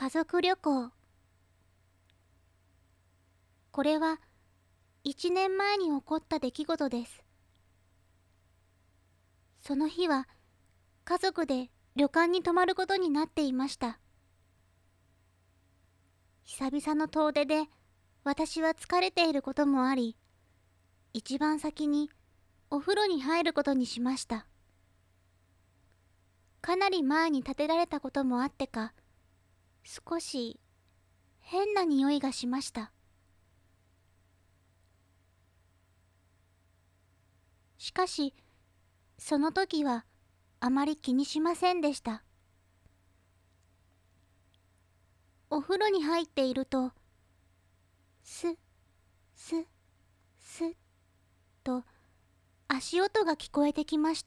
家族旅行。これは1年前に起こった出来事です。その日は家族で旅館に泊まることになっていました。久々の遠出で私は疲れていることもあり、一番先にお風呂に入ることにしました。かなり前に建てられたこともあってか、少し変な匂いがしました。しかしその時はあまり気にしませんでした。お風呂に入っていると、スッスッスッと足音が聞こえてきました。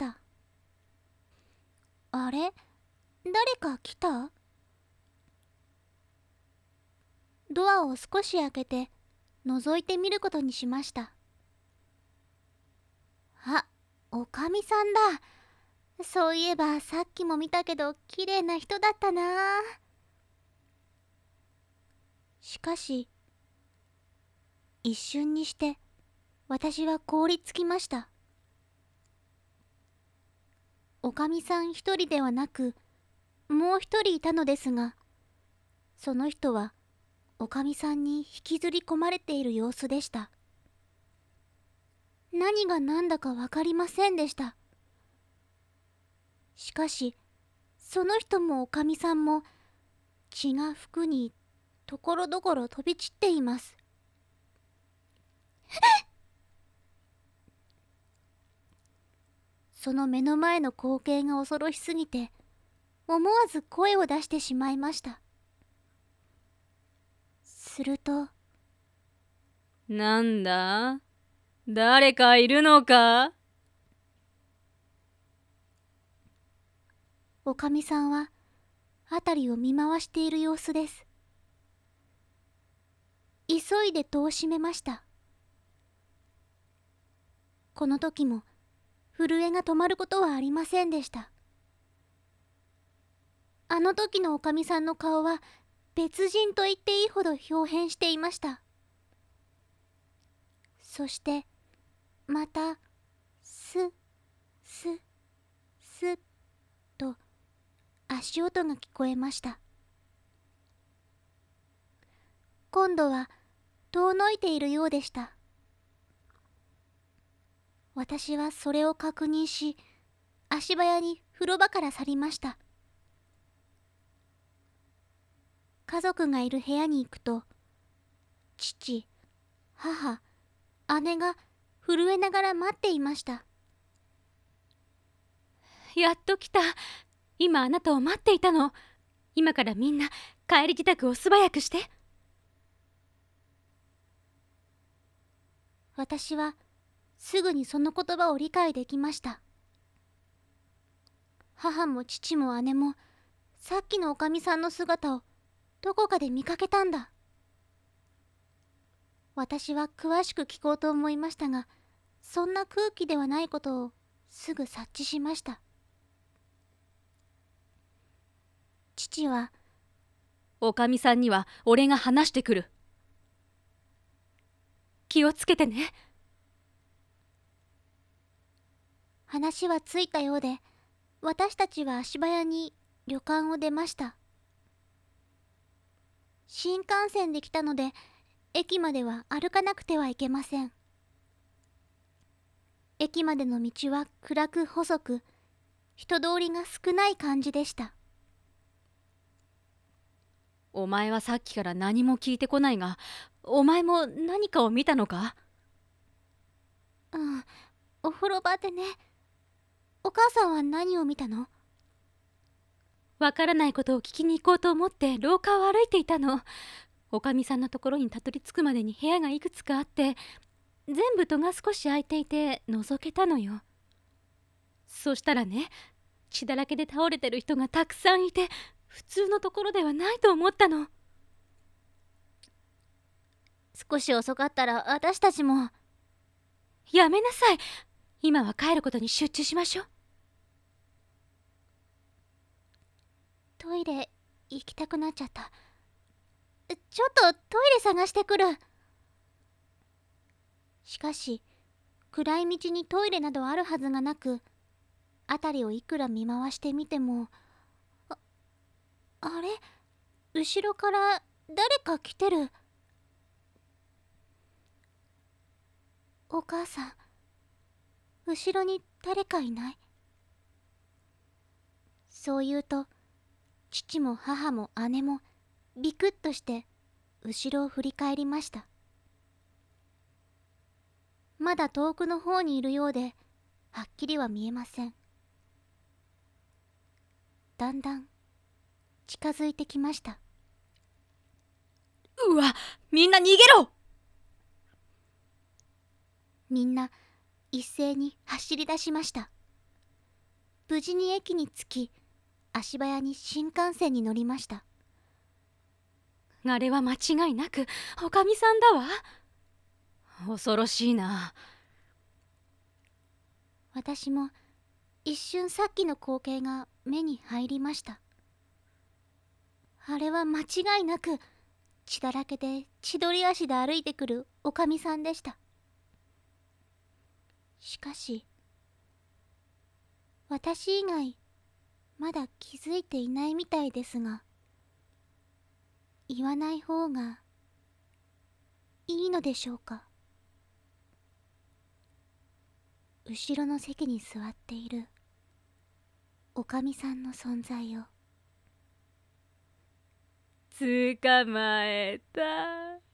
あれ、誰か来た？ドアを少し開けて覗いてみることにしました。あ、おかみさんだ。そういえばさっきも見たけど綺麗な人だったな。しかし一瞬にして私は凍りつきました。おかみさん一人ではなくもう一人いたのですが、その人はおかみさんに引きずり込まれている様子でした。何が何だか分かりませんでした。しかしその人もおかみさんも血が服にところどころ飛び散っています。その目の前の光景が恐ろしすぎて思わず声を出してしまいました。すると、 なんだ？誰かいるのか？ おかみさんは辺りを見回している様子です。急いで戸を閉めました。この時も震えが止まることはありませんでした。あの時のおかみさんの顔は別人と言っていいほど豹変していました。そしてまたスッスッスッと足音が聞こえました。今度は遠のいているようでした。私はそれを確認し、足早に風呂場から去りました。家族がいる部屋に行くと、父、母、姉が震えながら待っていました。 やっと来た。今あなたを待っていたの。今からみんな帰り支度を素早くして。 私はすぐにその言葉を理解できました。母も父も姉もさっきのおかみさんの姿をどこかで見かけたんだ。私は詳しく聞こうと思いましたが、そんな空気ではないことをすぐ察知しました。父は、 おかみさんには俺が話してくる。気をつけてね。 話はついたようで、私たちは足早に旅館を出ました。新幹線で来たので、駅までは歩かなくてはいけません。駅までの道は暗く細く、人通りが少ない感じでした。 お前はさっきから何も聞いてこないが、お前も何かを見たのか？ うん、お風呂場でね。お母さんは何を見たの？ わからないことを聞きに行こうと思って廊下を歩いていたの。おかみさんのところにたどり着くまでに部屋がいくつかあって、全部戸が少し開いていて覗けたのよ。そしたらね、血だらけで倒れてる人がたくさんいて、普通のところではないと思ったの。 少し遅かったら私たちも。 やめなさい。今は帰ることに集中しましょう。 トイレ行きたくなっちゃった。 ちょっとトイレ探してくる。しかし暗い道にトイレなどあるはずがなく、辺りをいくら見回してみても、あれ、後ろから誰か来てる。お母さん、後ろに誰かいない？そう言うと、父も母も姉もビクッとして後ろを振り返りました。まだ遠くの方にいるようで、はっきりは見えません。だんだん近づいてきました。 うわ、みんな逃げろ！ みんな一斉に走り出しました。無事に駅に着き、足早に新幹線に乗りました。 あれは間違いなくおかみさんだわ。恐ろしいな。 私も一瞬さっきの光景が目に入りました。あれは間違いなく血だらけで千鳥足で歩いてくるおかみさんでした。しかし私以外まだ気づいていないみたいですが、言わない方がいいのでしょうか。後ろの席に座っているおかみさんの存在を捕まえた。